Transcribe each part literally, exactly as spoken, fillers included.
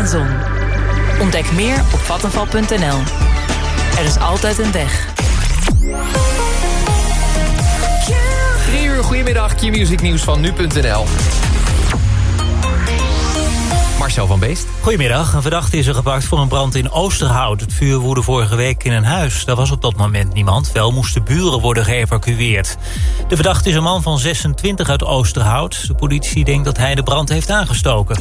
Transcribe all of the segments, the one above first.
en zon. Ontdek meer op vattenfall punt n l. Er is altijd een weg. Drie uur, goedemiddag, Q-Music nieuws van nu punt n l. Marcel van Beest. Goedemiddag. Een verdachte is er gepakt voor een brand in Oosterhout. Het vuur woedde vorige week in een huis. Daar was op dat moment niemand. Wel moesten buren worden geëvacueerd. De verdachte is een man van zesentwintig uit Oosterhout. De politie denkt dat hij de brand heeft aangestoken.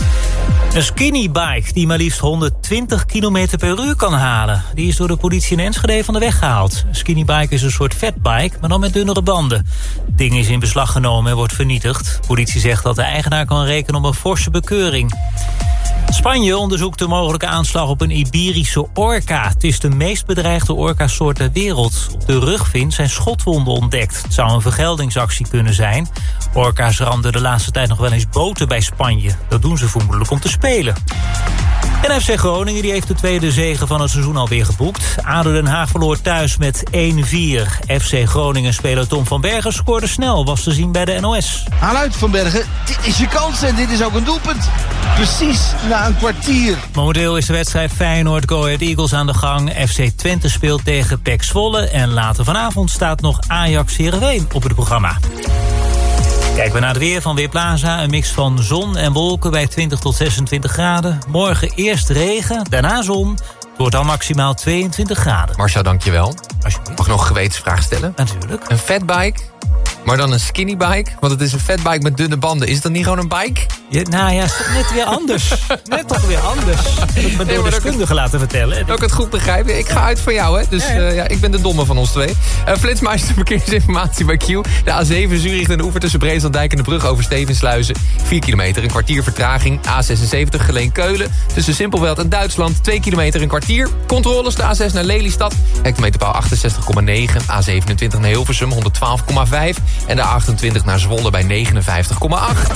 Een skinnybike die maar liefst honderdtwintig kilometer per uur kan halen. Die is door de politie in Enschede van de weg gehaald. Een skinnybike is een soort fatbike, maar dan met dunnere banden. Het ding is in beslag genomen en wordt vernietigd. De politie zegt dat de eigenaar kan rekenen op een forse bekeuring. Spanje onderzoekt de mogelijke aanslag op een Iberische orka. Het is de meest bedreigde orkasoort ter wereld. Op de rugvin zijn schotwonden ontdekt. Het zou een vergeldingsactie kunnen zijn. Orka's ramden de laatste tijd nog wel eens boten bij Spanje. Dat doen ze vermoedelijk om te spelen. En F C Groningen die heeft de tweede zege van het seizoen alweer geboekt. A D O Den Haag verloor thuis met één vier. F C Groningen-speler Tom van Bergen scoorde snel, was te zien bij de N O S. Haal uit Van Bergen, dit is je kans en dit is ook een doelpunt. Precies na een kwartier. Momenteel is de wedstrijd Feyenoord-Go Ahead Eagles aan de gang. F C Twente speelt tegen P E C Zwolle. En later vanavond staat nog Ajax-Heerenveen op het programma. Kijken we naar het weer van Weerplaza. Een mix van zon en wolken bij twintig tot zesentwintig graden. Morgen eerst regen, daarna zon. Het wordt dan maximaal tweeëntwintig graden. Marcel, dankjewel. Mag ik nog een gewetensvraag stellen? Natuurlijk. Een fatbike, maar dan een skinnybike? Want het is een fatbike met dunne banden. Is dat niet gewoon een bike? Ja, nou ja, net weer anders. Net toch weer anders. Ik heb me door deskundigen laten vertellen. Dat ik het goed begrijp. Ik ga uit van jou, hè. Dus ja, ja. Uh, ja, ik ben de domme van ons twee. Uh, Flitsmeister verkeersinformatie bij Q. De A zeven Zurich en de oever tussen Breeslanddijk en de brug over Stevensluizen. vier kilometer, een kwartier vertraging. A zesenzeventig Geleen-Keulen. Tussen Simpelveld en Duitsland. twee kilometer, een kwartier. Controles de A zes naar Lelystad. Hectometerpaal achtenzestig komma negen. A zevenentwintig naar Hilversum honderdtwaalf komma vijf. En de A achtentwintig naar Zwolle bij negenenvijftig komma acht.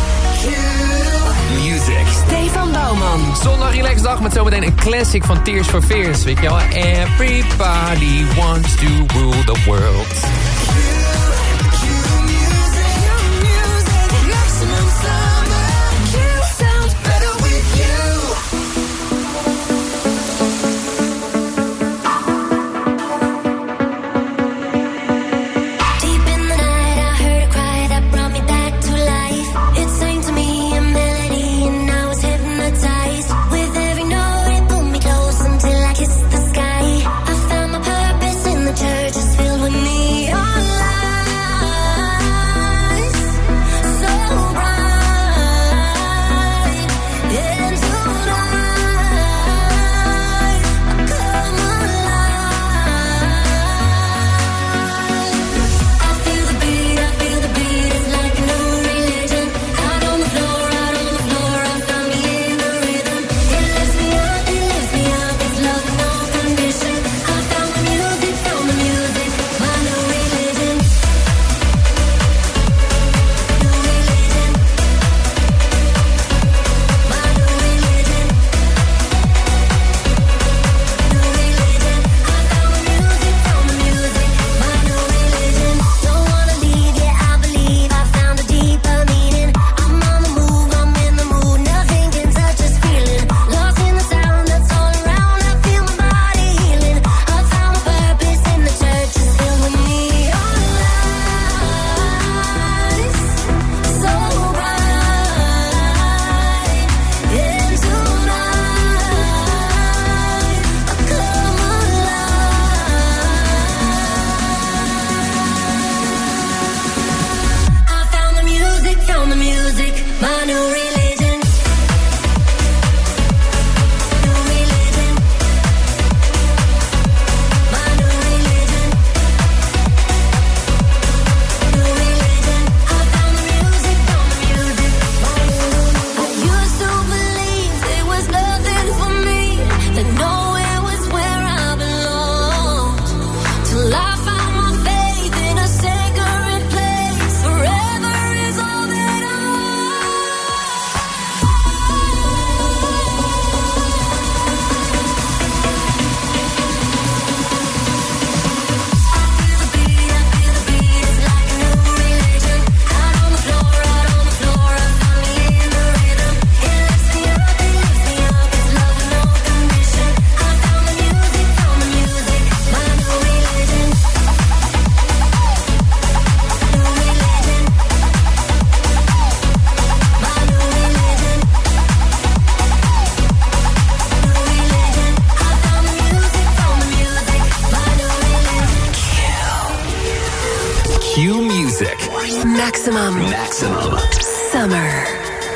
Music. Stefan Bouwman. Zondag relaxdag met zometeen een classic van Tears for Fears. Weet je wel? Everybody wants to rule the world. Church is filled with neon. Maximum. Maximum. Summer.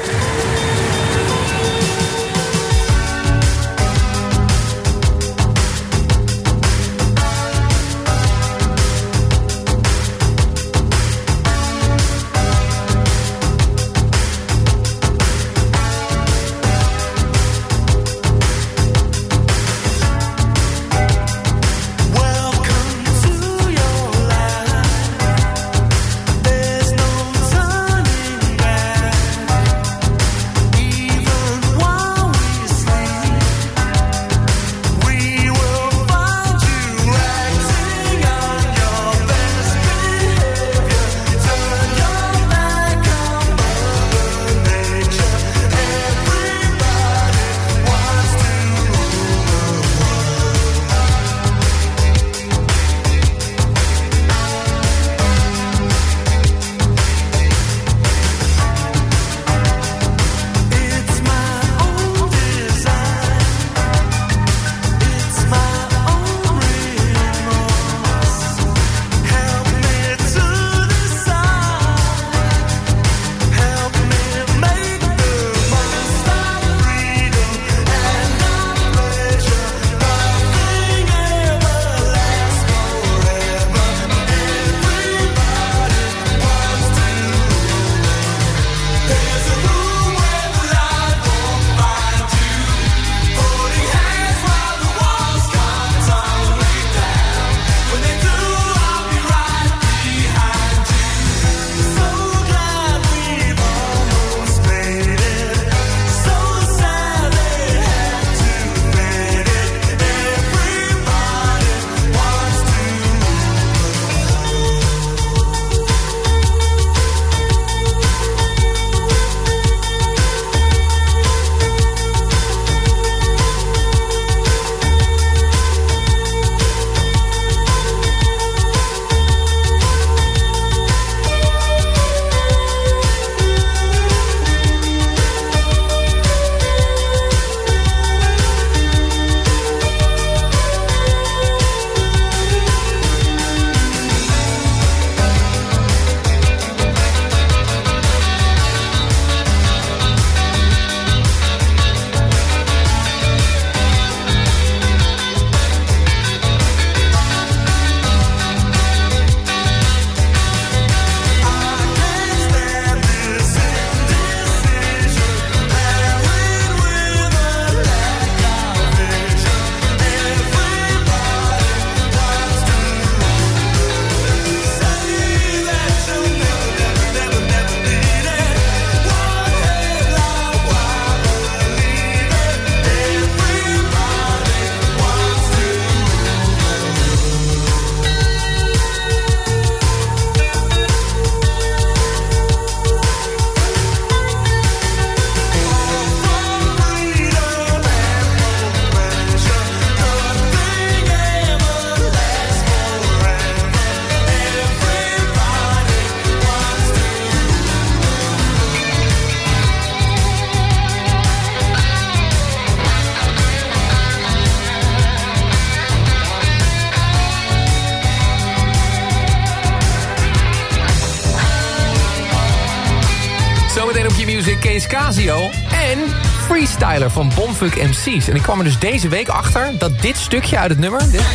Kees Casio en Freestyler van Bomfunk M C's. En ik kwam er dus deze week achter dat dit stukje uit het nummer... Dit,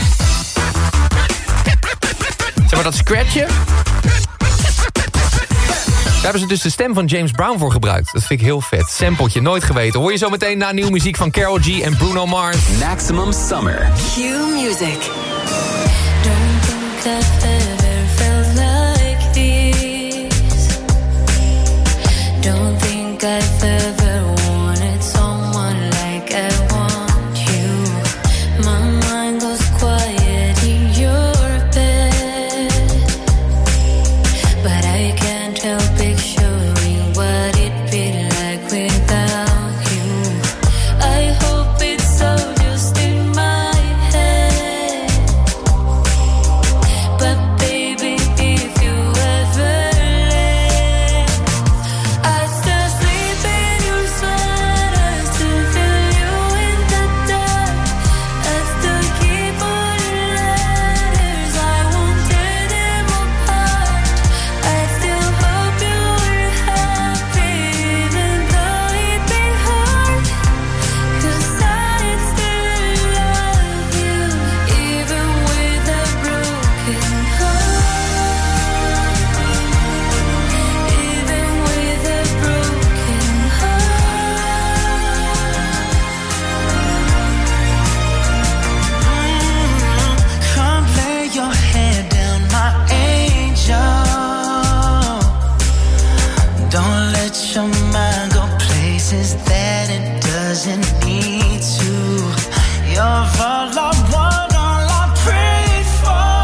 zeg maar dat scratchen... Daar hebben ze dus de stem van James Brown voor gebruikt. Dat vind ik heel vet. Sampletje, nooit geweten. Hoor je zo meteen na nieuwe muziek van Karol G en Bruno Mars. Maximum Summer. Q Music. Don't think I've ever felt like this. Don't think I've ever wanted someone like I want you. My mind goes quiet in your bed, but I can't help picturing what it'd be like without you. I hope it's all just in my head, but need to. You're all I want, all I prayed for.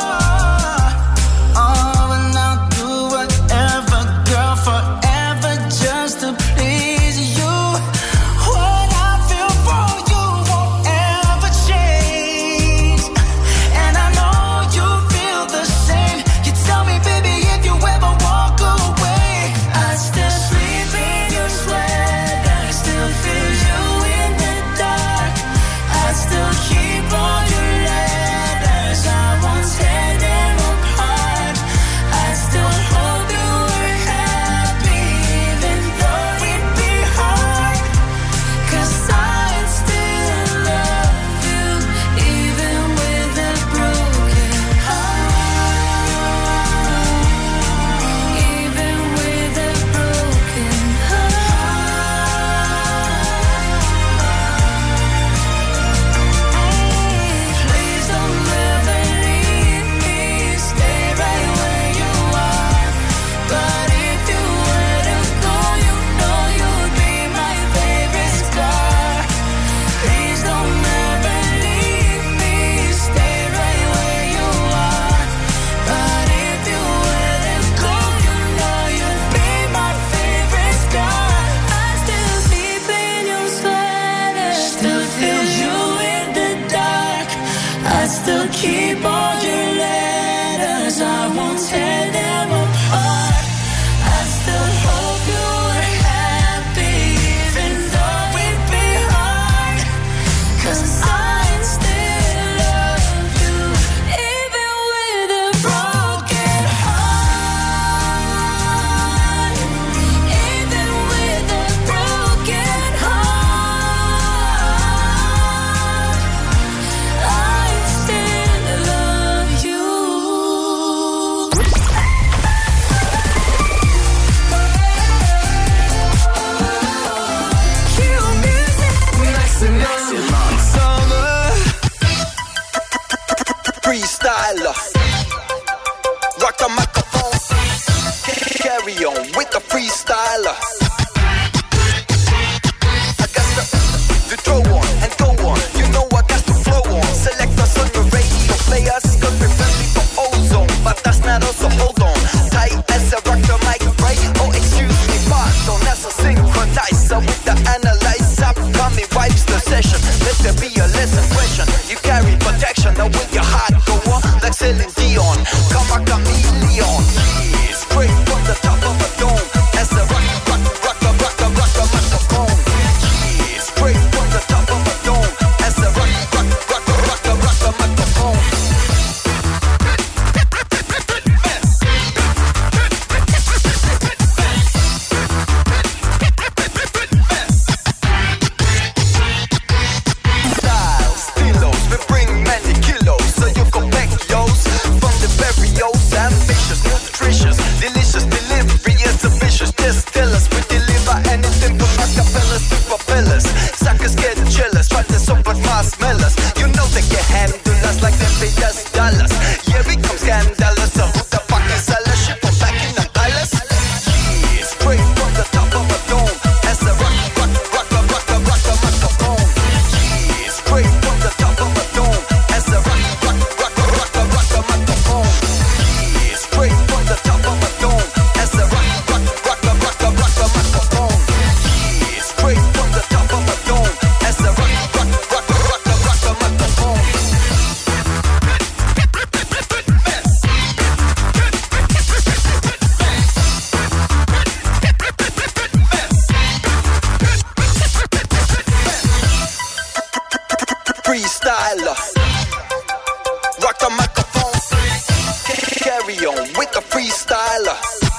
Oh, and I'll do whatever, girl, forever just to please you. What I feel for you won't ever change. And I know you feel the same. You tell me, baby, if you ever walk away, I still sleep in your sweater, I still feel you in the dark. I still keep all your letters, I won't tear them apart. I still hope you were happy, even though it'd be hard. 'Cause I still love you, even with a broken heart. Even with a broken heart. Please don't ever leave me, stay right where you are. But if you were to go, you know you'd be my favorite star. Please don't ever leave me, stay right where you are. But if you were to go, you know you'd be my favorite star. I still sleep in your sweater, still feel you in the dark. I still keep all your letters, I won't tear them apart. I still hope you were happy, even though it'd be hard. 'Cause I still love you, even with a broken heart. Even with a broken heart, I still love you. Cue music. Maximum summer freestyler. Rock the microphone. Carry on with the freestyler. I got the, the throw on and go on. You know I got to flow on. Select us on your radio players. Cause we're friendly for ozone. But that's not us, so hold on. Tight as a rock the mic, right? Oh, excuse me, pardon. That's a synchronizer with the analyzer. Coming wipes the session. Let there be a lesson question. You carry protection. Now with your heart go on. Like Celine Dion. Come a chameleon. Yeah, straight from the top of a dome. As a rock, rock, rock, rock, rock, rock, rock, microphone. Yeah, straight from the top of a dome. As a rock, rock, rock, rock, rock, rock, rock, microphone. Styles, stilos, we bring many kilos, so you can back yours from the barrios. Ambitious, nutritious, delicious delivery is ambitious. Just tell us we deliver anything from acapellas to propellers. Suckers get jealous, try to soap like marshmallows. You know they can handle us like they pay us dollars. Yeah, we come scandalous, so who the fuck is sellers? Shit from back in the palace. Yeah, straight from the top of a dome. As a rock, rock, rock, rock, rock, rock, rock, rock, microphone. Yeah, straight from the top of a dome. As a rock, rock, rock, rock, rock, rock, rock, rock, microphone. Yeah, straight from the top of a dome. As a rock, rock, rock, rock, rock, rock, rock, rock, microphone. Yeah, straight from the top of a dome. As a rock, rock, rock, rock, rock, rock, rock, microphone. Freestyler. Rock the microphone. Carry on with the freestyler.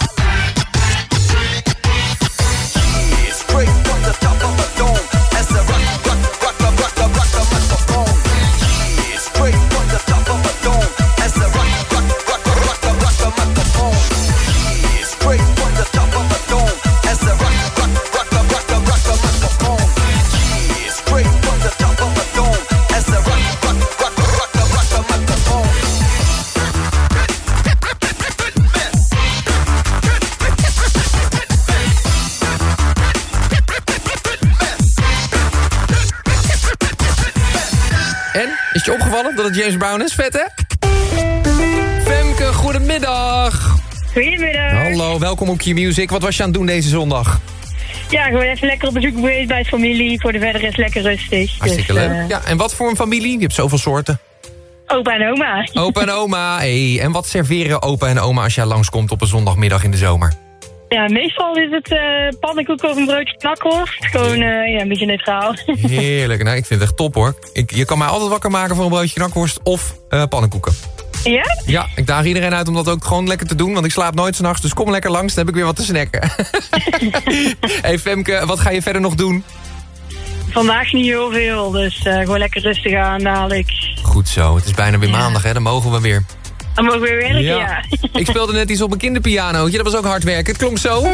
Yeah, straight from the top of a dome. As a rock, rock, rock, rock, rock, rock, rock, rock, microphone. Yeah, straight from the top of a dome. As a rock, rock, rock, rock, rock, rock, rock, rock, microphone. Yeah, straight from the top of a dome. As a rock, rock, rock, rock, rock, rock, rock, rock, microphone. Yeah, straight from the top of a dome. As a rock, rock, rock, rock, rock, rock, rock, microphone. En? Is het je opgevallen dat het James Brown is? Vet, hè? Femke, goedemiddag. Goedemiddag. Hallo, welkom op Q-Music. Wat was je aan het doen deze zondag? Ja, gewoon even lekker op bezoek geweest bij de familie. Voor de verder is het lekker rustig. Hartstikke dus, leuk. uh, Ja, en wat voor een familie? Je hebt zoveel soorten. Opa en oma. Opa en oma. Hey. En wat serveren opa en oma als jij langskomt op een zondagmiddag in de zomer? Ja, meestal is het uh, pannenkoek of een broodje knakworst. Gewoon uh, ja, een beetje neutraal. Heerlijk. Nou, ik vind het echt top, hoor. Ik, je kan mij altijd wakker maken voor een broodje knakworst of uh, pannenkoeken. Ja? Ja, ik daag iedereen uit om dat ook gewoon lekker te doen, want ik slaap nooit 's nachts, dus kom lekker langs, dan heb ik weer wat te snacken. Hey Femke, wat ga je verder nog doen? Vandaag niet heel veel, dus uh, gewoon lekker rustig aan dadelijk. Goed zo, het is bijna weer Ja. maandag, hè? Dan mogen we weer. Dan mogen we weer werken, ja. Ik speelde net iets op een kinderpianootje, dat was ook hard werken. Het klonk zo.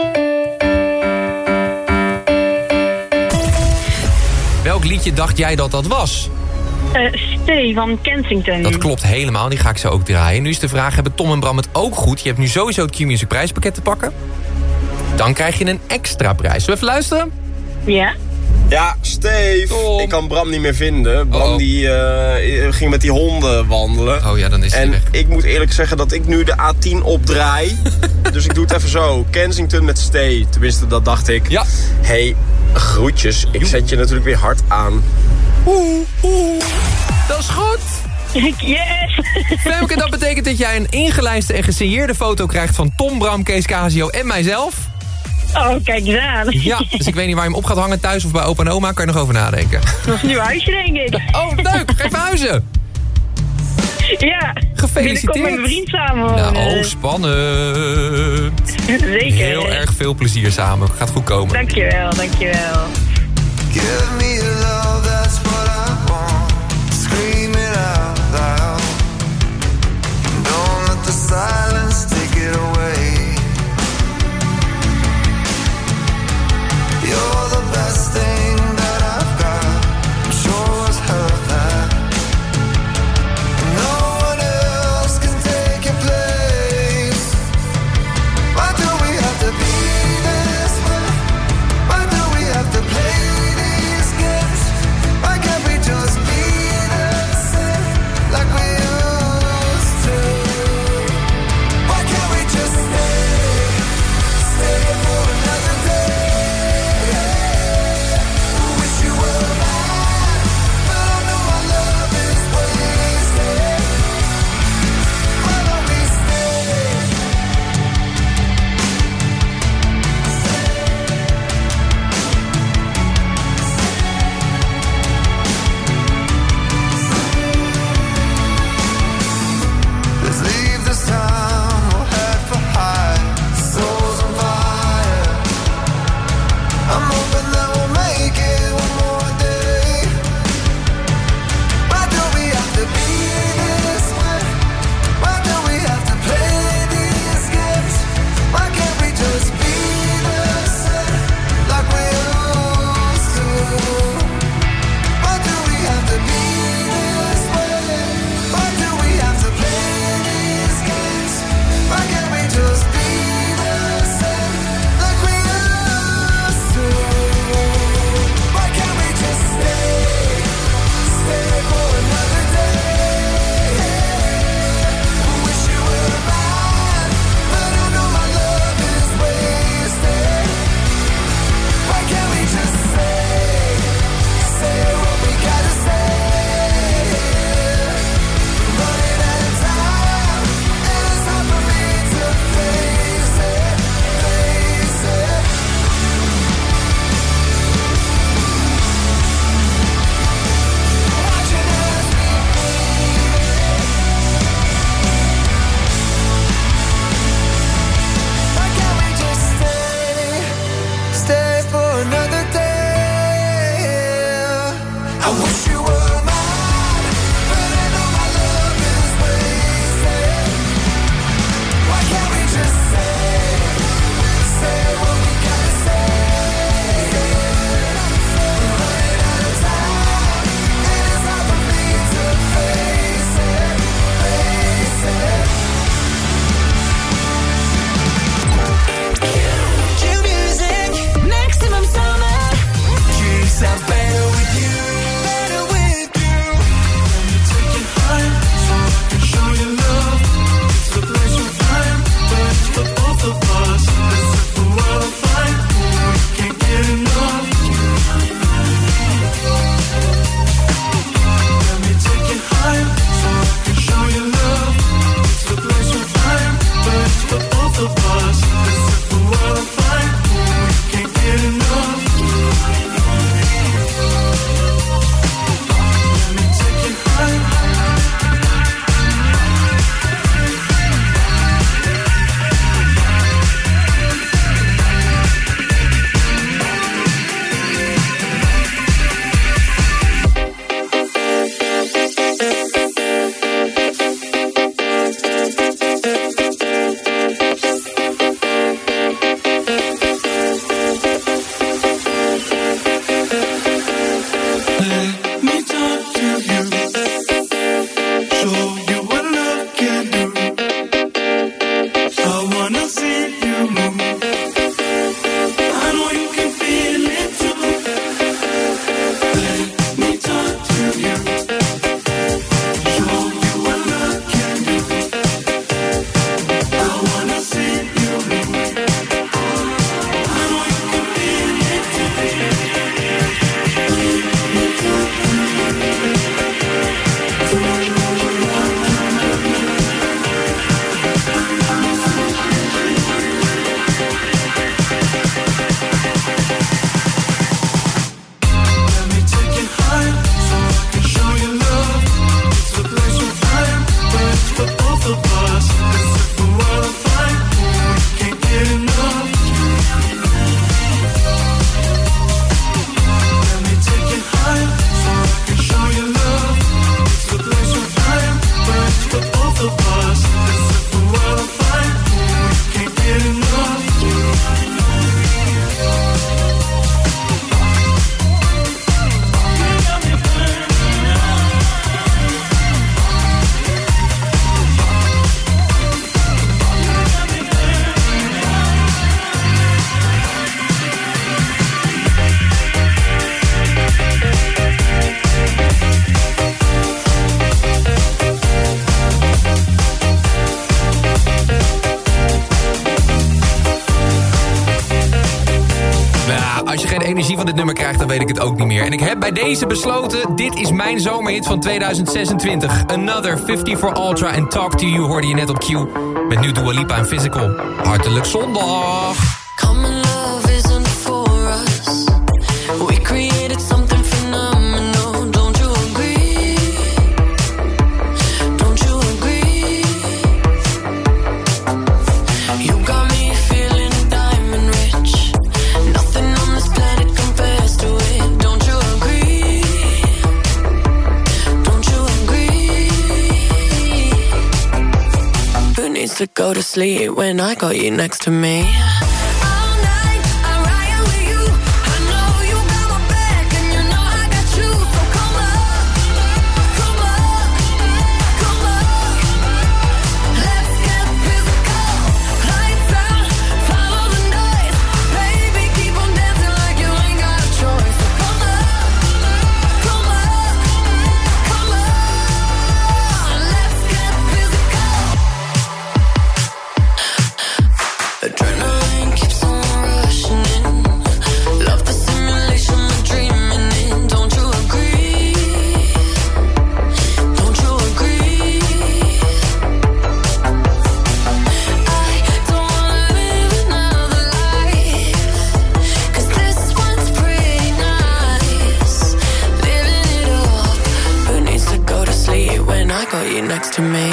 Welk liedje dacht jij dat dat was? Uh, Stay van Kensington. Dat klopt helemaal, die ga ik zo ook draaien. Nu is de vraag, hebben Tom en Bram het ook goed? Je hebt nu sowieso het Q-Music prijspakket te pakken. Dan krijg je een extra prijs. Zullen we even luisteren? Ja? Ja, Steve. Tom. Ik kan Bram niet meer vinden. Bram Oh-oh. die uh, ging met die honden wandelen. Oh ja, dan is hij En weg. ik moet eerlijk zeggen dat ik nu de A tien opdraai. Dus ik doe het even zo. Kensington met Stay. Tenminste, dat dacht ik. Ja. Hey, groetjes. Ik zet je natuurlijk weer hard aan. Oeh, oeh. Dat is goed. Yes! Femke, dat betekent dat jij een ingelijste en gesigneerde foto krijgt van Tom, Bram, Kees Casio en mijzelf. Oh, kijk eens aan. Ja, dus ik weet niet waar je hem op gaat hangen, thuis of bij opa en oma. Kan je nog over nadenken. Dat is een nieuw huisje, denk ik. Oh, leuk. Ga je verhuizen. Ja. Gefeliciteerd. Binnenkort met mijn vriend samen. Nou, wonen. oh, spannend. Zeker. Heel erg veel plezier samen. Gaat goed komen. Dankjewel, dankjewel. Give me love, that's what I want. Scream it out loud. Don't let the silence take it away. You're the best thing that I've got. I'm sure as hell of that. No one else can take your place. Why do we have to be this way? Why do we have to play these games? Why can't we just be the same like we used to? Why can't we just stay, stay for another day? Wish you were mine, but I know our love is wasted. Why don't we stay? Let's leave this town, we'll head for high. Souls on fire. I'm hoping that we'll make it one more day. Why do we have to be this way? Why do we have to play these games? Why can't we just be the same like we used to? Why do we have to be this way? Why do we have to play these games? Why can't we just be the same like we used to? Why can't we just stay, stay for another day? Wish you were mine, but I know my love is wasted. Why can't we just say, say what we gotta say? Running out of time, and it's hard for me to face it, face it. Watching as we bleed. Why can't we just stay, stay for another day? I wish you were mine, but I know my love is wasted. Why can't we just say, say what we gotta say? Running out of time, and it's hard for me to face it, face it. Q-Music, maximum summer. Drinks are better with you. Better dit nummer krijgt, dan weet ik het ook niet meer. En ik heb bij deze besloten, dit is mijn zomerhit van tweeduizend zesentwintig. Another fifty for Ultra en Talk to You hoorde je net op Q. Met nu Dua Lipa en Physical. Hartelijk zondag! Common love isn't for us. We created something phenomenal. Don't you agree? Don't you agree? You got me feeling diamond rich. Nothing on this planet compares to it. Don't you agree? Don't you agree? Who needs to go to sleep when I got you next to me? Next to me.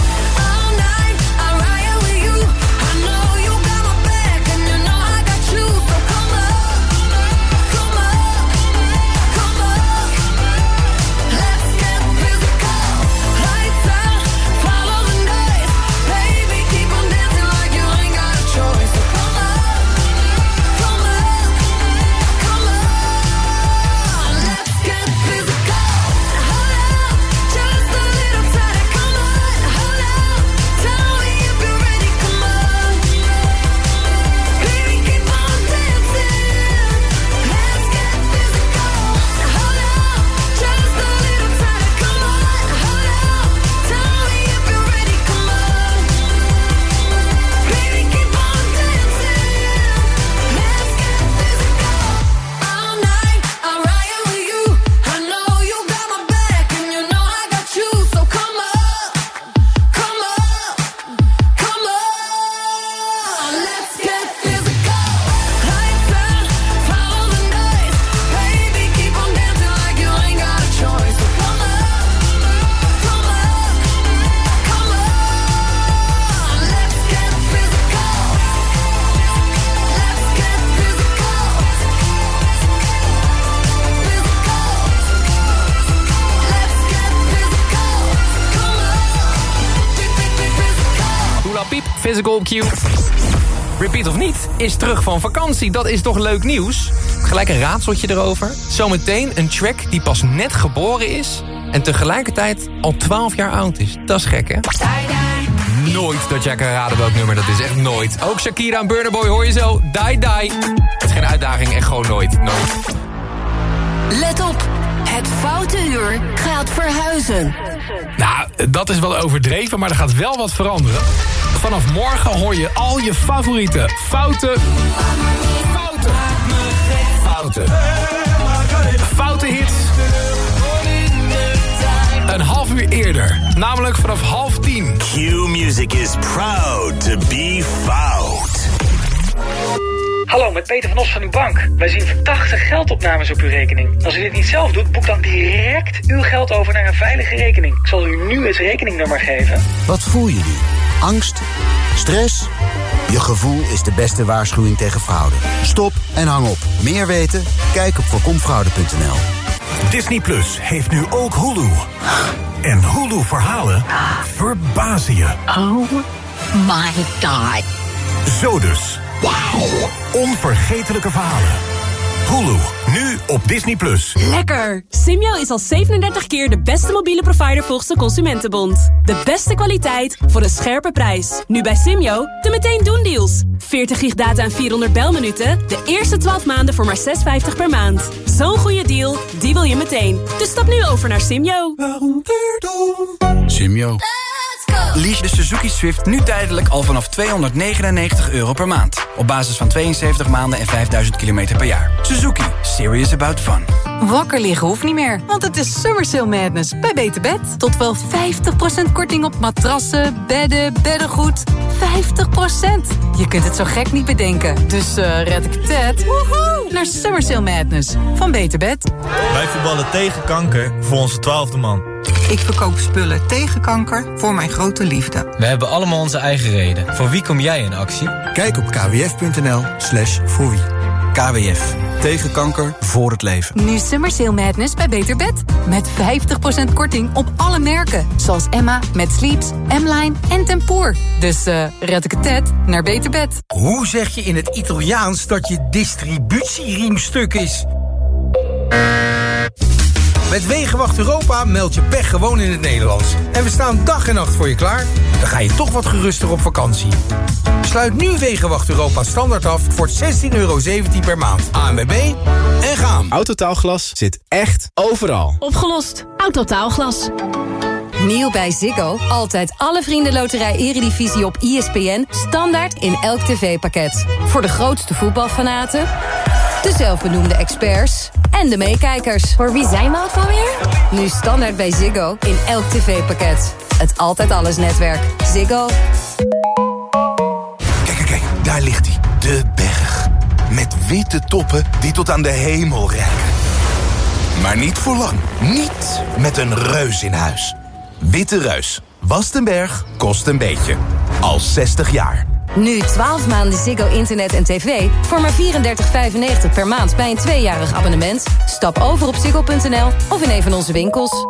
Physical op Q. Repeat of niet, is terug van vakantie. Dat is toch leuk nieuws? Gelijk een raadseltje erover. Zometeen een track die pas net geboren is en tegelijkertijd al twaalf jaar oud is. Dat is gek, hè? Nooit dat jij kan raden welk nummer dat is. Echt nooit. Ook Shakira en Burna Boy hoor je zo. Die, die. Het is geen uitdaging, echt gewoon nooit. Nooit. Let op, het foute uur gaat verhuizen. Nou, dat is wel overdreven, maar er gaat wel wat veranderen. Vanaf morgen hoor je al je favoriete foute... Fouten. Fouten. Foute hits. Een half uur eerder. Namelijk vanaf half tien. Q-Music is proud to be fout. Hallo, met Peter van Os van uw bank. Wij zien verdachte geldopnames op uw rekening. Als u dit niet zelf doet, boek dan direct uw geld over naar een veilige rekening. Ik zal u nu het rekeningnummer geven. Wat voel je nu? Angst? Stress? Je gevoel is de beste waarschuwing tegen fraude. Stop en hang op. Meer weten? Kijk op voorkomfraude punt n l. Disney Plus heeft nu ook Hulu. En Hulu-verhalen verbazen je. Oh my god. Zo dus. Wauw. Onvergetelijke verhalen. Hulu, nu op Disney Plus. Lekker! Simyo is al zevenendertig keer de beste mobiele provider volgens de Consumentenbond. De beste kwaliteit voor een scherpe prijs. Nu bij Simyo de meteen doen deals. veertig gig data en vierhonderd belminuten. De eerste twaalf maanden voor maar zes vijftig per maand. Zo'n goede deal, die wil je meteen. Dus stap nu over naar Simyo. Simyo. Lease de Suzuki Swift nu tijdelijk al vanaf tweehonderdnegenennegentig euro per maand. Op basis van tweeënzeventig maanden en vijfduizend kilometer per jaar. Suzuki. Serious about fun. Wakker liggen hoeft niet meer, want het is Summer Sale Madness bij Beter Bed. Tot wel vijftig procent korting op matrassen, bedden, beddengoed. vijftig procent. Je kunt het zo gek niet bedenken. Dus uh, red ik het woehoe, naar Summer Sale Madness van Beter Bed. Wij voetballen tegen kanker voor onze twaalfde man. Ik verkoop spullen tegen kanker voor mijn grote liefde. We hebben allemaal onze eigen reden. Voor wie kom jij in actie? Kijk op kwf.nl slash voor wie. K W F. Tegen kanker, voor het leven. Nu Summer Sale Madness bij Beter Bed. Met vijftig procent korting op alle merken. Zoals Emma, met Sleeps, M-Line en Tempoor. Dus uh, red ik het tet naar Beter Bed. Hoe zeg je in het Italiaans dat je distributieriem stuk is? Met Wegenwacht Europa meld je pech gewoon in het Nederlands. En we staan dag en nacht voor je klaar. Dan ga je toch wat geruster op vakantie. Sluit nu Wegenwacht Europa standaard af voor zestien euro zeventien per maand. A N W B en gaan. Autotaalglas zit echt overal. Opgelost. Autotaalglas. Nieuw bij Ziggo. Altijd alle vriendenloterij Eredivisie op I S P N. Standaard in elk tv-pakket. Voor de grootste voetbalfanaten, de zelfbenoemde experts en de meekijkers. Voor wie zijn we ook alweer? Nu standaard bij Ziggo in elk tv-pakket. Het Altijd Alles netwerk. Ziggo. Kijk, kijk, kijk, daar ligt hij. De berg. Met witte toppen die tot aan de hemel reiken. Maar niet voor lang. Niet met een reus in huis. Witte Reus. Wast een berg, kost een beetje. Al zestig jaar. Nu twaalf maanden Ziggo internet en tv voor maar vierendertig vijfennegentig per maand bij een tweejarig abonnement. Stap over op ziggo punt n l of in een van onze winkels.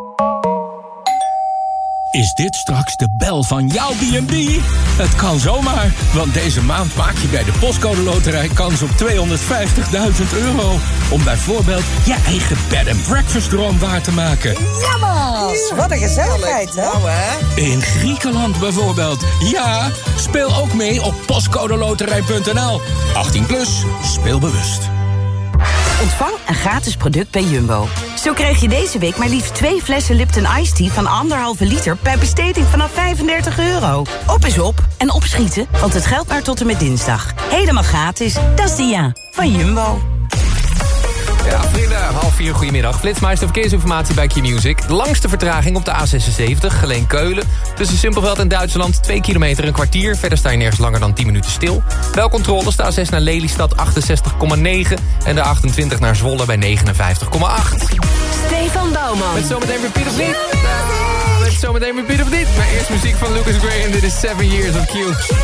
Is dit straks de bel van jouw B en B? Het kan zomaar, want deze maand maak je bij de Postcode Loterij kans op tweehonderdvijftigduizend euro. Om bijvoorbeeld je eigen bed and breakfast droom waar te maken. Jammers, wat een gezelligheid, hè? In Griekenland bijvoorbeeld. Ja, speel ook mee op postcodeloterij punt n l. achttien plus, speel bewust. Ontvang een gratis product bij Jumbo. Zo krijg je deze week maar liefst twee flessen Lipton Ice Tea van anderhalve liter bij besteding vanaf vijfendertig euro. Op is op en opschieten, want het geldt maar tot en met dinsdag. Helemaal gratis, dat is de ja van Jumbo. Ja, vrienden, half vier, goedemiddag. Flitsmeister verkeersinformatie bij Q-Music. Langste vertraging op de A zesenzeventig, Geleen-Keulen. Tussen Simpelveld en Duitsland, twee kilometer een kwartier. Verder sta je nergens langer dan tien minuten stil. Wel controles, de A zes naar Lelystad achtenzestig komma negen. En de achentwintig naar Zwolle bij negenenvijftig komma acht. Stefan Bouwman. Met zometeen repeat of niet? Uh, met zometeen repeat of niet? Maar eerst muziek van Lucas Gray en dit is Seven Years of Q.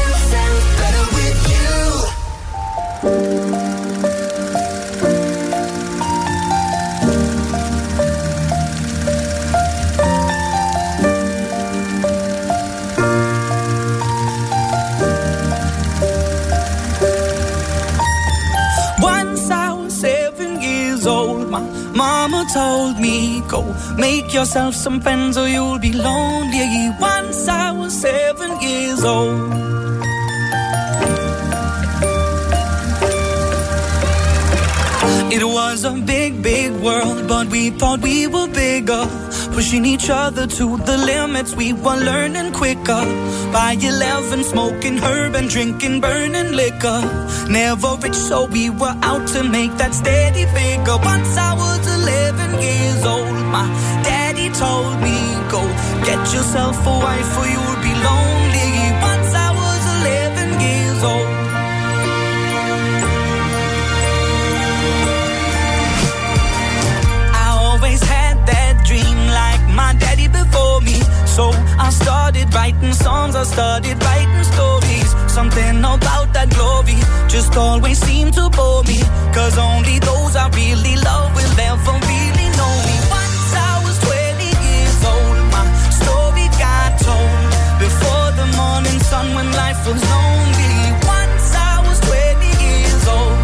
Mama told me, go make yourself some friends or you'll be lonely. Once I was seven years old. It was a big, big world, but we thought we were bigger. Pushing each other to the limits, we were learning quicker. By eleven, smoking herb and drinking burning liquor. Never rich, so we were out to make that steady figure. Once I was eleven years old, my daddy told me, go get yourself a wife or you'll be lonely. Once I was eleven years old. My daddy before me, so I started writing songs, I started writing stories. Something about that glory just always seemed to bore me, cause only those I really love will ever really know me. Once I was twenty years old, my story got told before the morning sun when life was lonely. Once I was twenty years old.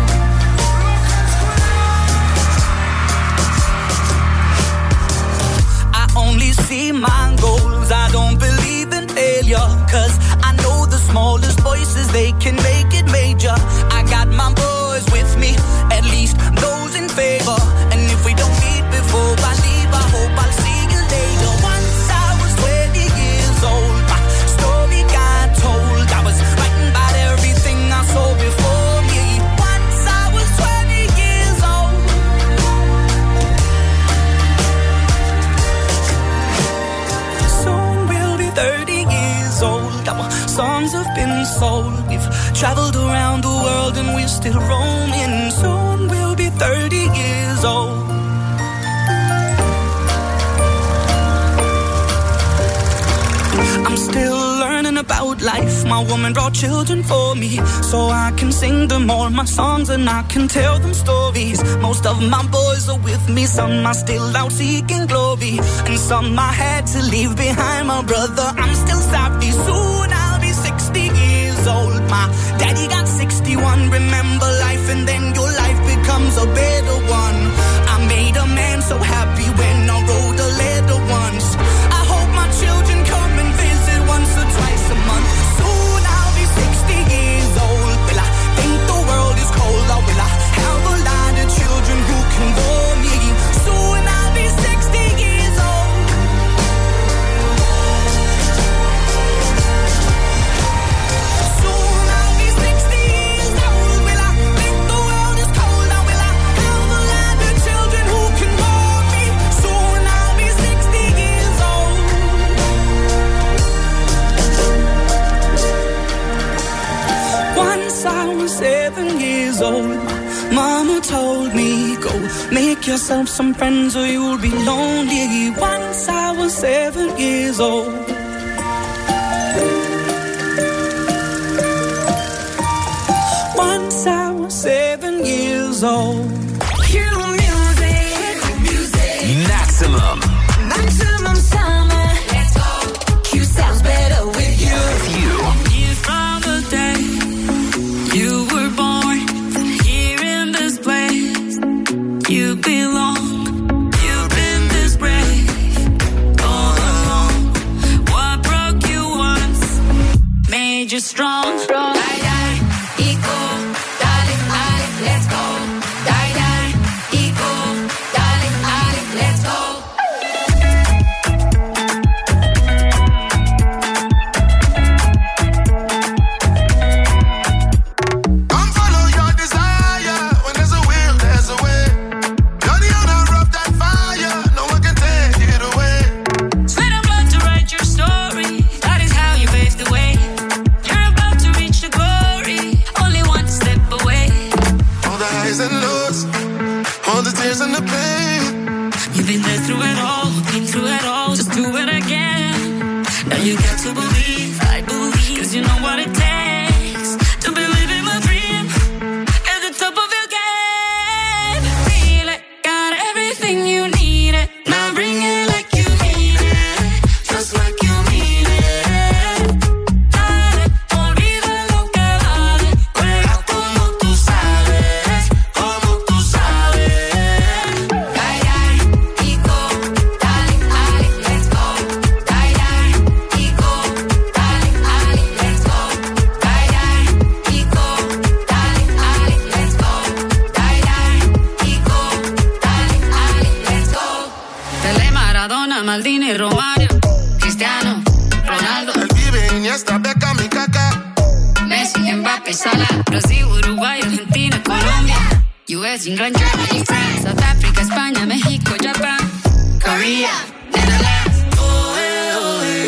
Only see my goals, I don't believe in failure, cause I know the smallest voices, they can make it major. I got my boys with me, at least those in favor. And if we don't meet before I leave, I hope I'll see you later. Once I was twenty years old, my been sold. We've traveled around the world and we're still roaming. Soon we'll be thirty years old. I'm still learning about life. My woman brought children for me, so I can sing them all my songs and I can tell them stories. Most of my boys are with me, some are still out seeking glory, and some I had to leave behind. My brother, I'm still savvy. Soon I'll be sixty years old. My daddy got sixty-one. Remember life and then your life becomes a better one. I made a man so happy when I wrote a letter once. I hope my children come and visit once or twice a month. Soon I'll be sixty years old. Will I think the world is cold, or will I have a lot of children who can bore me? Soon I'll be sixty years old. Soon I'll be sixty years old. Will I think the world is cold, or will I have a lot of children who can bore me? Soon I'll be sixty years old. Once I was seven years old. Mama told me, go make yourself some friends or you'll be lonely. Once I was seven years old. Once I was seven years old. Cue music. Music. Maximum. Maximum summer. Let's go. Q sounds better with you. You. You from the day you were born, here in this place, you belong. You've been this brave all along. What broke you once made you strong. Die, die, equal, darling, Ali, let's go. Die, die, equal, darling, Ali, let's go. Come follow your desire. When there's a will, there's a way. You're the owner of that fire. No one can take it away. Sweat and blood to write your story. That is how you paved the way. You're about to reach the glory. Only one step away. All the highs and lows, all the tears and the pain. You've been there through it all, been through it all. Just do it again. Now you got to believe, I believe, 'cause you know what it takes to believe in my dream. At the top of your game. Feel it, got everything you need it. Now bring it like you mean it, just like you mean it. Dale, olvida lo que vale. Juega como tú sabes, como tú sabes. Die, die, eco, darling, Ali, let's go. Die, die, eco, darling, Ali, let's go. Die, die, eco, darling, Ali, let's go. Die, die, eco, darling, Ali, let's go. Pelé, Maradona, Maldini, Romario, Cristiano, Ronaldo, El Pibe, Iniesta, Beckham y Kaká. Messi, Mbappé, Salah, Brasil, Uruguay, Argentina, Colombia, U S, England, Germany, France, South Africa, España, México, Japan, Korea, Netherlands. Oh, eh, oh, eh.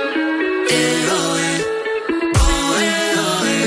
Eh, oh, eh. Oh, eh, oh, eh.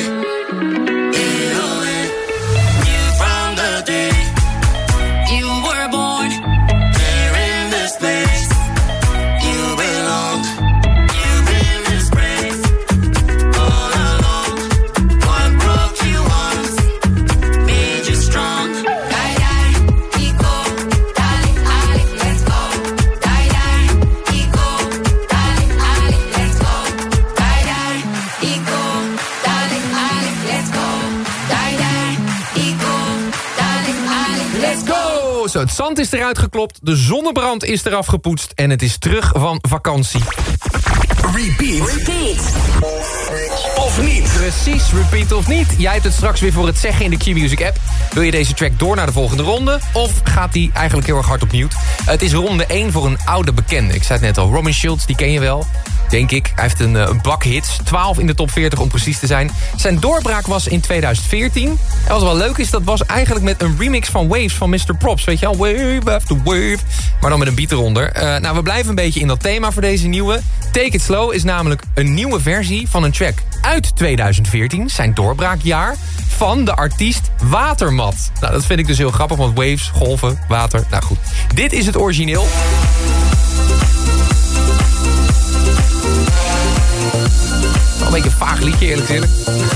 Eh, oh, eh. You from the day you were born, here in this place, you belong. You've been this brave all along. What broke you once made you strong. Die, die, eco, darling, Ali, let's go. Die, die, eco, darling, Ali, let's go. Die, die, eco, darling, Ali, let's go. Die, die, eco, darling, Ali, let's go. Go! Zo, het zand is eruit geklopt, de zonnebrand is eraf gepoetst... en het is terug van vakantie. Repeat. Repeat. Of niet. Precies, repeat of niet. Jij hebt het straks weer voor het zeggen in de Q-Music app. Wil je deze track door naar de volgende ronde? Of gaat die eigenlijk heel erg hard op mute? Het is ronde één voor een oude bekende. Ik zei het net al, Robin Schulz, die ken je wel. denk ik. Hij heeft een, een bak hits, twaalf in de top veertig om precies te zijn. Zijn doorbraak was in tweeduizend veertien. En wat wel leuk is, dat was eigenlijk met een remix van Waves van mister Props. Weet je wel, wave after wave. Maar dan met een beat eronder. Uh, nou, we blijven een beetje in dat thema voor deze nieuwe. Take It Slow is namelijk een nieuwe versie van een track uit tweeduizend veertien. Zijn doorbraakjaar van de artiest Watermat. Nou, dat vind ik dus heel grappig, want waves, golven, water. Nou goed, dit is het origineel. Wel een beetje een vaag liedje, eerlijk gezegd.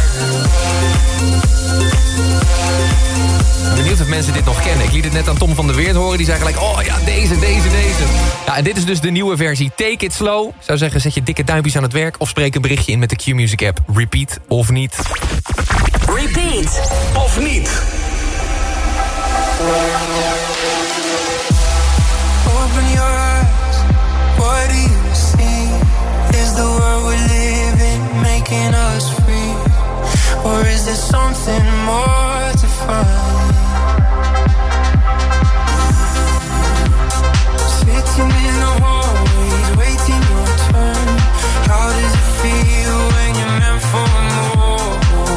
Ik ben benieuwd of mensen dit nog kennen. Ik liet het net aan Tom van der Weert horen. Die zei gelijk, oh ja, deze, deze, deze. Ja, en dit is dus de nieuwe versie. Take It Slow. Ik zou zeggen, zet je dikke duimpjes aan het werk... of spreek een berichtje in met de Q-Music app. Repeat of niet. Repeat of niet. Open your eyes, what do you see? Is the world we live in making us free? Or is there something more to find? Sitting in the hallways, waiting your turn. How does it feel when you're meant for more?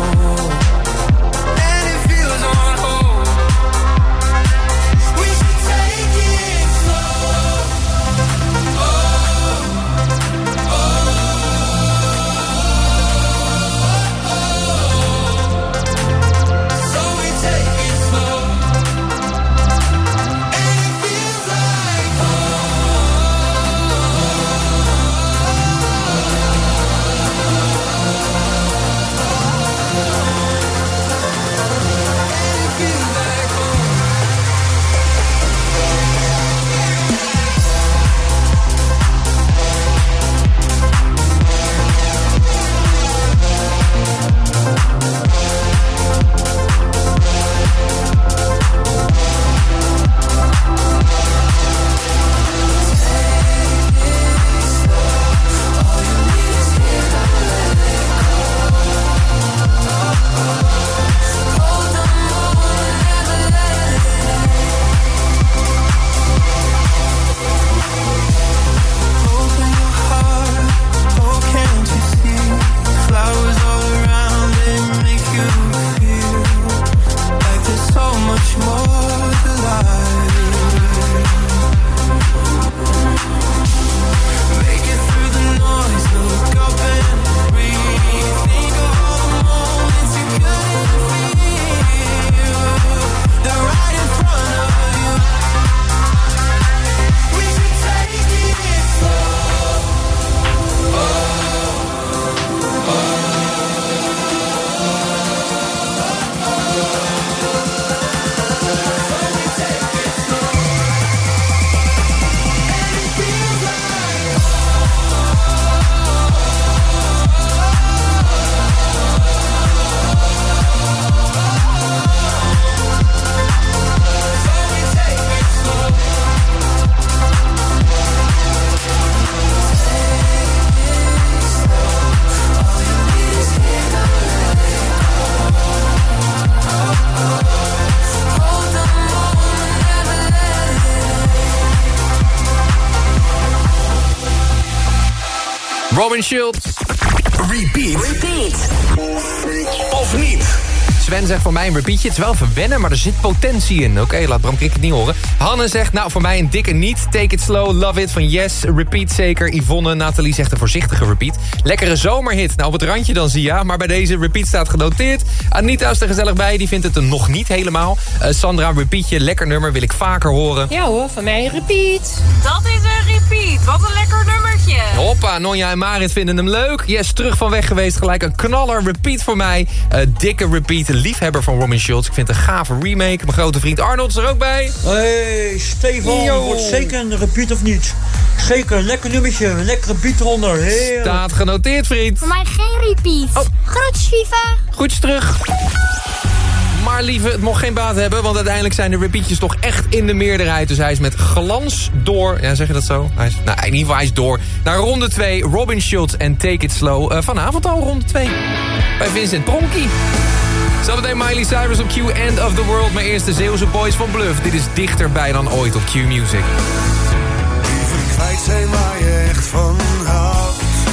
And it feels on hold. We should take it slow. Oh, oh, oh. So we take it slow. And it feels like Robin Schulz. Repeat. Repeat. Of niet. Sven zegt voor mij een repeatje. Het is wel verwennen, maar er zit potentie in. Oké, okay, laat Bram Krik het niet horen. Hanne zegt, nou voor mij een dikke niet. Take It Slow, Love It van Yes. Repeat zeker. Yvonne, Nathalie zegt een voorzichtige repeat. Lekkere zomerhit. Nou op het randje dan zie je. Maar bij deze repeat staat genoteerd. Anita is er gezellig bij. Die vindt het er nog niet helemaal. Uh, Sandra, repeatje. Lekker nummer. Wil ik vaker horen. Ja hoor, van mij een repeat. Dat is een repeat. Wat een lekker nummertje. Hoppa, Nonja en Marit vinden hem leuk. Yes, terug van weg geweest. Gelijk een knaller. Repeat voor mij. Uh, dikke repeat. Liefhebber van Robin Schulz. Ik vind het een gave remake. Mijn grote vriend Arnold is er ook bij. Hey, Stefan. Yo. Wordt zeker een repeat of niet? Zeker, een lekker nummertje. Een lekkere beat eronder. Heerlijk. Staat genoteerd, vriend. Voor mij geen repeat. Oh. Groetjes, lieve. Groetjes terug. Maar lieve, het mocht geen baat hebben, want uiteindelijk zijn de repeatjes toch echt in de meerderheid. Dus hij is met glans door, ja zeg je dat zo? Hij is, nou, in ieder geval hij is door naar ronde twee. Robin Schulz en Take It Slow. Uh, vanavond al ronde twee. Bij Vincent Pronky. Zometeen Miley Cyrus op Q, End of the World. Maar eerst de Zeeuwse Boys van Bluff. Dit is dichterbij dan ooit op Q Music. Even kwijt zijn waar je echt van houdt.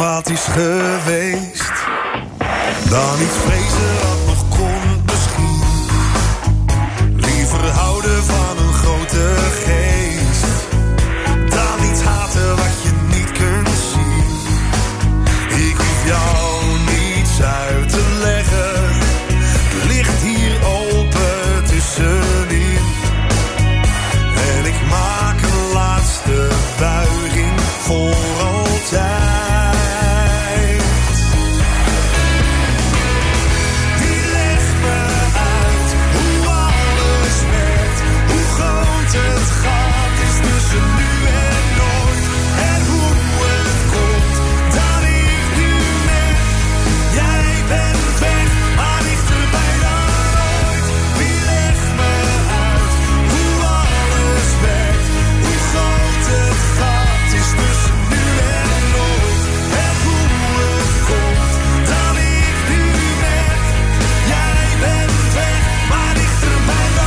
wat is geweest. Dan iets vrezen wat nog komt misschien. Liever houden van een grote geest. Dan iets haten wat je niet kunt zien. Ik hoef jou niets uit te leggen. Het ligt hier open tussenin. En ik maak een laatste buiging voor altijd. Het gat is tussen nu en nooit. En hoe het komt dat ik nu merk. Jij bent weg, maar dichterbij dan ooit. Wie legt me uit hoe alles werkt. Hoe groot het gat is tussen nu en nooit. En hoe het komt dat ik nu merk. Jij bent weg, maar dichterbij dan ooit.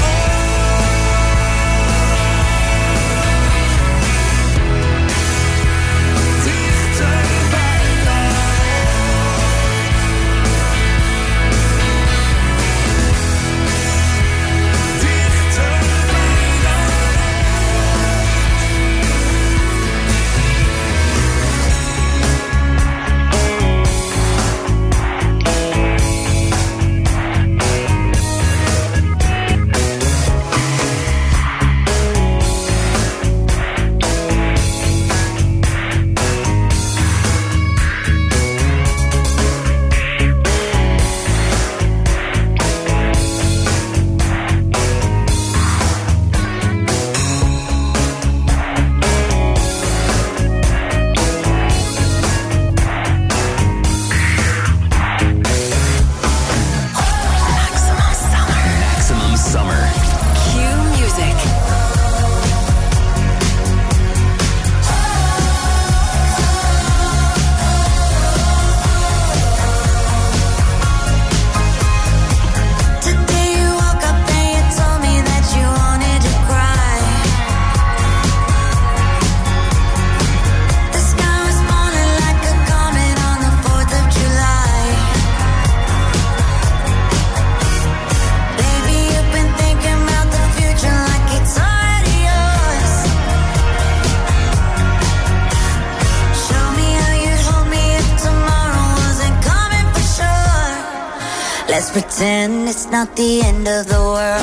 Let's pretend it's not the end of the world.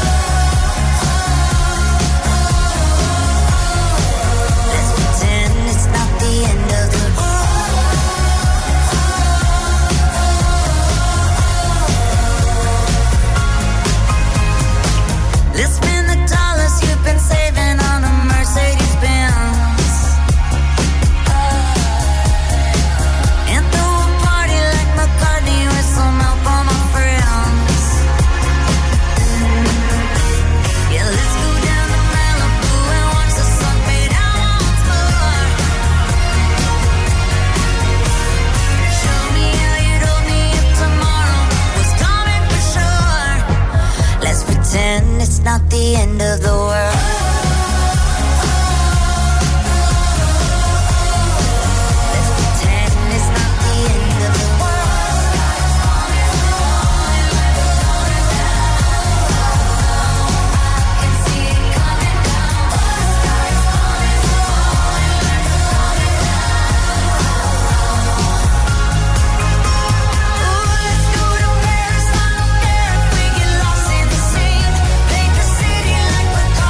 Let's pretend it's not the end of the world. Let's spend the dollars you've been saving on a Mercedes Benz. And throw a party like McCartney with some help on my friends. Yeah, let's go down to Malibu and watch the sun fade out once more. Show me how you'd hold me if tomorrow was coming for sure. Let's pretend it's not the end of the world. Paint the city like we're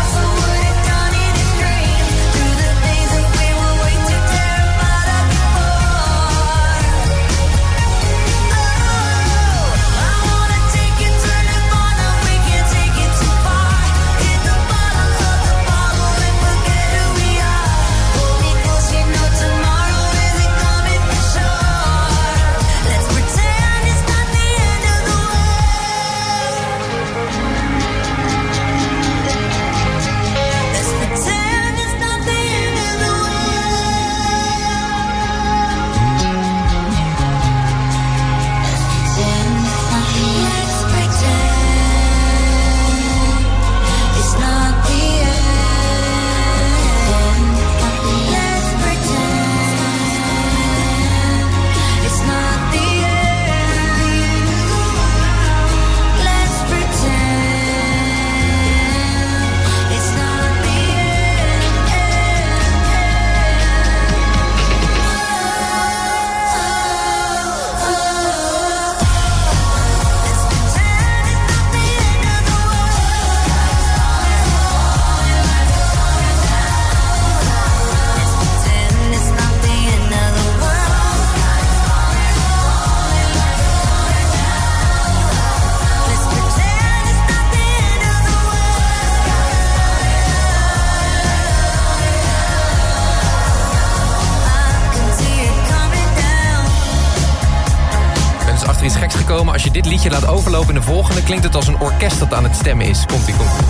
tekst gekomen. Als je dit liedje laat overlopen in de volgende, klinkt het als een orkest dat aan het stemmen is. Komt-ie, komt-ie.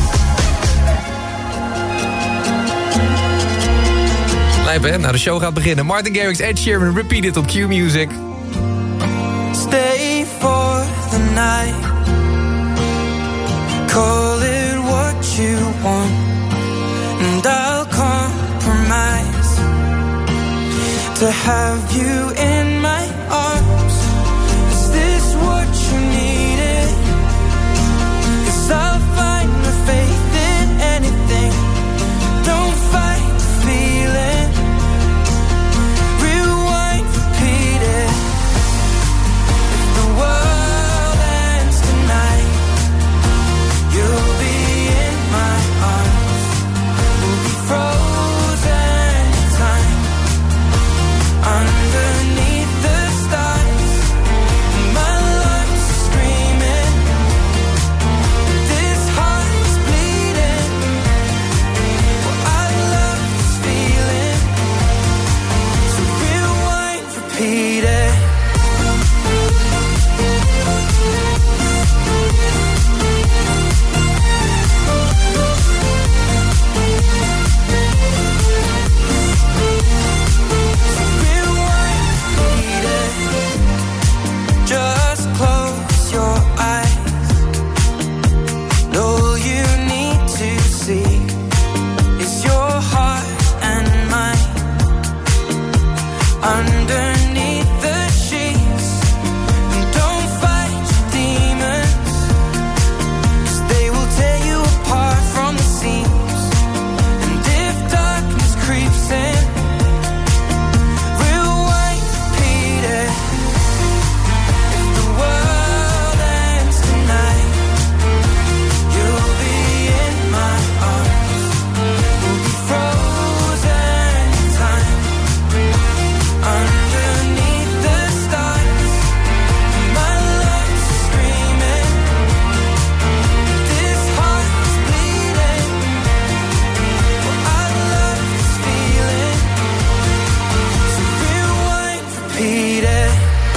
Lijp, hè? Nou, de show gaat beginnen. Martin Garrix, Ed Sheeran, Repeat It op Q Music. Stay for the night. Call it what you want, and I'll compromise to have you in my arms. Is this what you needed? 'Cause I'll find my faith in anything. Don't fight the feeling. Rewind, repeat it. If the world ends tonight, you'll be in my arms. We'll be frozen in time. Underneath the stars, my lungs are screaming. This heart is bleeding. Well, I love this feeling. So rewind, repeat it. Just close your eyes. All you need to see is your heart and mine. Underneath the sheets, and don't fight your demons, 'cause they will tear you apart from the seams. And if darkness creeps in, rewind, repeat it. If the world ends tonight, you'll be in my arms. We'll be frozen in time. Underneath the stars, my lungs are screaming. This heart is bleeding. Well, I love this feeling. So rewind, repeat it.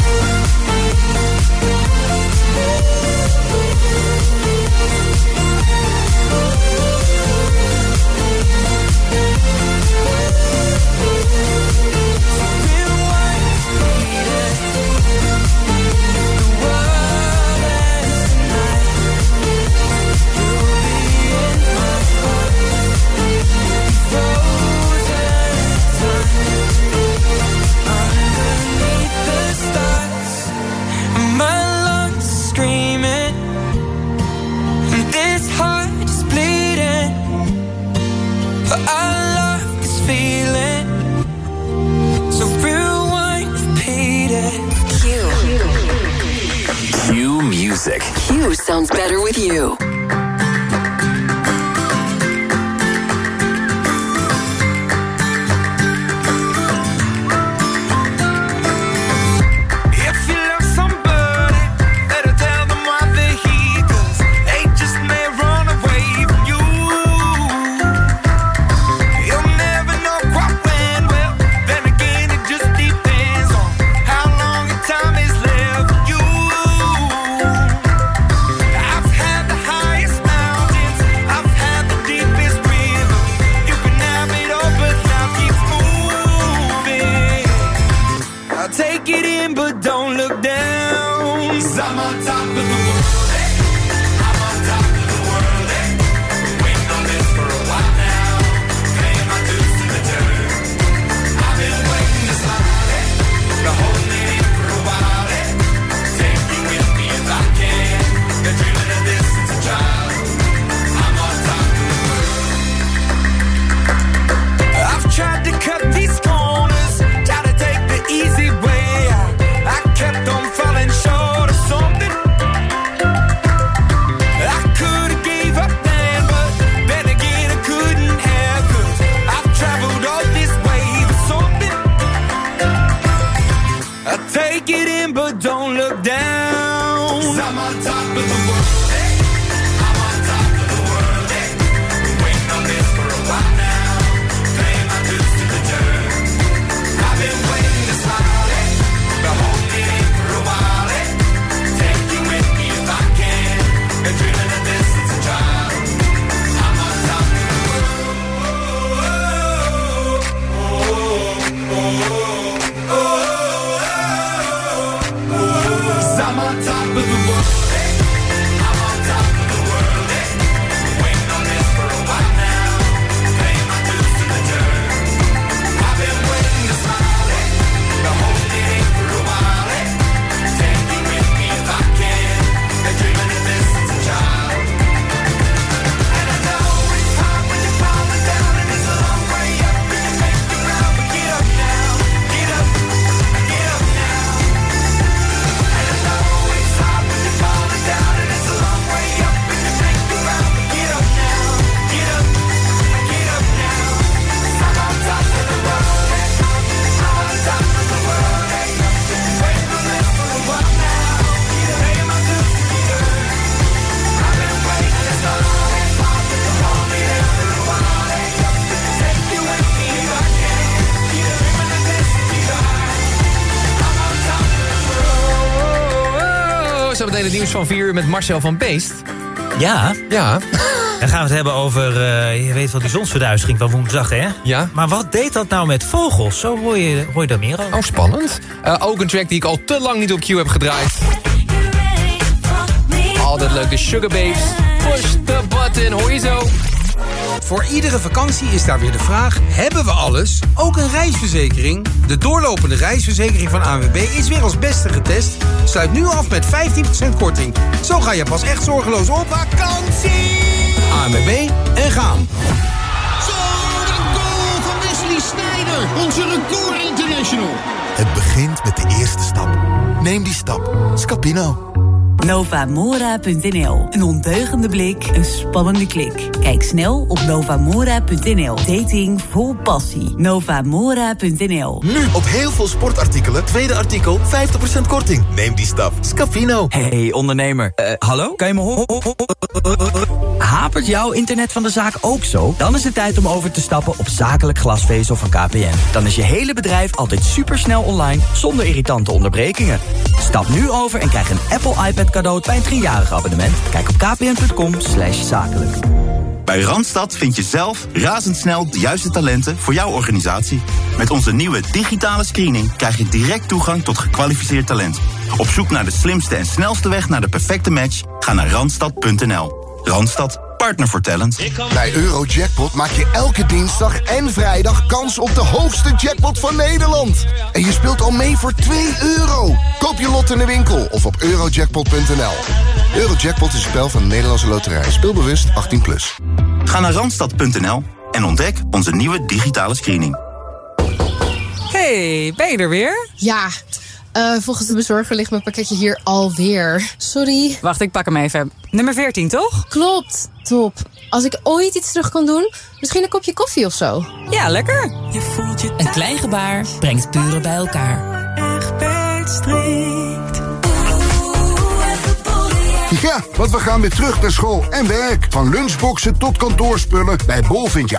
My lungs are screaming, and this heart is bleeding. But I love this feeling. So rewind, repeat it. Q. Q Music. Q sounds better with you. If you love somebody, better tell them why they're here, 'cause they just may run away from you. You'll never know quite when, well, then again it just depends on how long the time is left for you. I've had the high zometeen het nieuws van vier uur met Marcel van Beest. Ja. Ja. Dan gaan we het hebben over, uh, je weet wel, die zonsverduistering van woensdag, hè? Ja. Maar wat deed dat nou met vogels? Zo hoor je, hoor je daar meer over. Oh, spannend. Uh, ook een track die ik al te lang niet op Q heb gedraaid. Altijd leuk, de Sugar Babes. Push the button, hoor je zo. Voor iedere vakantie is daar weer de vraag, hebben we alles? Ook een reisverzekering? De doorlopende reisverzekering van A N W B is weer als beste getest. Sluit nu af met vijftien procent korting. Zo ga je pas echt zorgeloos op vakantie. A N W B en gaan. Zo, de goal van Wesley Sneijder, onze record international. Het begint met de eerste stap. Neem die stap. Scapino. Novamora punt n l. Een ondeugende blik, een spannende klik. Kijk snel op novamora punt n l. Dating vol passie. Novamora punt n l. Nu op heel veel sportartikelen. Tweede artikel, vijftig procent korting. Neem die stap. Scapino. Hey ondernemer, uh, hallo? Kan je me horen? Hapert jouw internet van de zaak ook zo? Dan is het tijd om over te stappen op zakelijk glasvezel van K P N. Dan is je hele bedrijf altijd supersnel online, zonder irritante onderbrekingen. Stap nu over en krijg een Apple iPad cadeau bij een driejarig abonnement. Kijk op kpn punt com slash zakelijk. Bij Randstad vind je zelf razendsnel de juiste talenten voor jouw organisatie. Met onze nieuwe digitale screening krijg je direct toegang tot gekwalificeerd talent. Op zoek naar de slimste en snelste weg naar de perfecte match? Ga naar randstad punt n l. Randstad, partner voor talent. Bij Eurojackpot maak je elke dinsdag en vrijdag kans op de hoogste jackpot van Nederland. En je speelt al mee voor twee euro. Koop je lot in de winkel of op eurojackpot punt n l. Eurojackpot is een spel van de Nederlandse Loterij. Speelbewust achttien plus. Ga naar randstad punt n l en ontdek onze nieuwe digitale screening. Hey, ben je er weer? Ja, uh, volgens de bezorger ligt mijn pakketje hier alweer. Sorry. Wacht, ik pak hem even. Nummer veertien, toch? Klopt, top. Als ik ooit iets terug kan doen, misschien een kopje koffie of zo. Ja, lekker. Je voelt je een klein gebaar brengt buren bij elkaar. Egbert strikt. Ja, want we gaan weer terug naar school en werk. Van lunchboxen tot kantoorspullen. Bij Bol vind je